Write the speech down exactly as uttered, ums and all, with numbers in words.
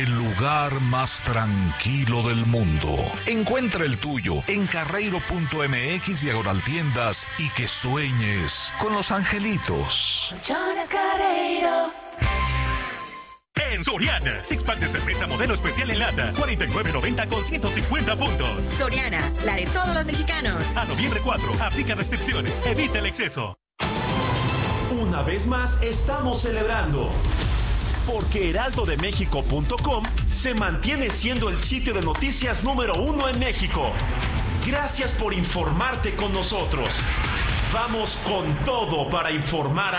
El lugar más tranquilo del mundo. Encuentra el tuyo en carreiro.mx diagonal tiendas y que sueñes con los angelitos. Colchones Carreiro. En Soriana, six pack de cerveza modelo especial en lata, cuarenta y nueve noventa con ciento cincuenta puntos. Soriana, la de todos los mexicanos. A noviembre cuatro, aplica restricciones, evita el exceso. Una vez más estamos celebrando, porque heraldo de méxico punto com se mantiene siendo el sitio de noticias número uno en México. Gracias por informarte con nosotros. Vamos con todo para informar a